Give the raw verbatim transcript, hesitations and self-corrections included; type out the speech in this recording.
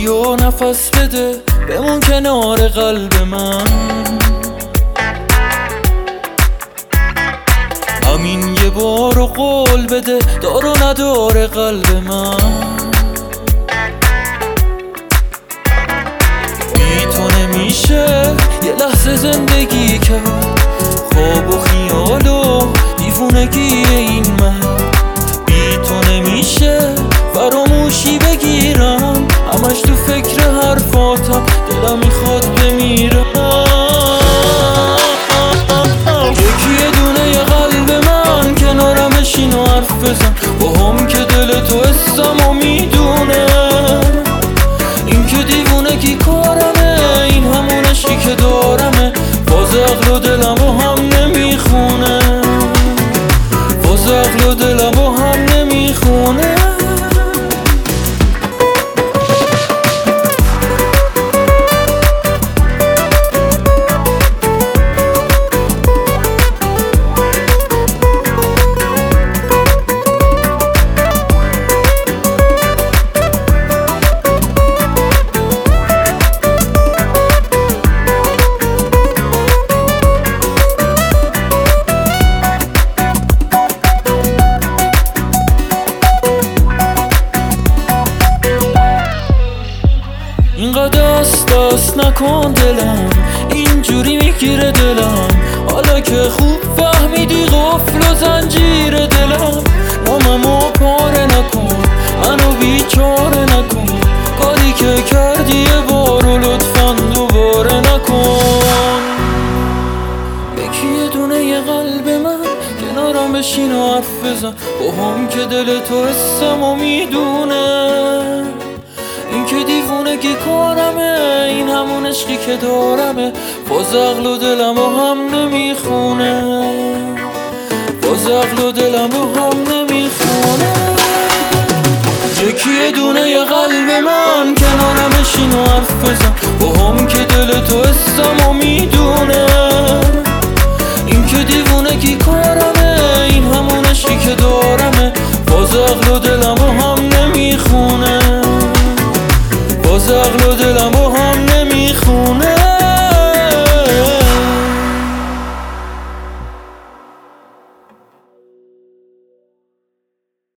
بیا نفس بده بمون کنار قلب من، همین یه بار و قول بده دار و نداره قلب من. بی تو نمیشه یه لحظه زندگی کرد، خواب و خیال و دیوونگی این من. بی تو نمیشه فراموشی بگیرم، همش تو فکر حرفاتم دلم میخواد بمیرم. یکی یه دونه یه قلب من کنارم بشین و حرف بزن با هم که دل تو حسم و میدونه. این که دیوونگی کارمه، این همون عشقی که دارمه، باز عقل و دلم و هم نمیخونه، باز عقل و دلم و هم نمیخونه. اینقدر دست دست نکن دلم، اینجوری میگیره دلم، حالا که خوب فهمیدی قفل و زنجیر دلم. ناممو پاره نکن، منو بیچاره نکن، کاری که کردی یه بار و لطفاً دوباره نکن. یکی یه دونه یه قلب من کنارم بشین و حرف بزن با هم که دل تو حسم و میدونه. این که دیوونگی کارمه، این همون عشقی که دارمه، باز عقل و دلم و هم نمیخونه، باز عقل و دلم و هم نمیخونه. یکی یه دونه یه قلب من کنارم بشین و حرف بزن با هم که دل تو حسم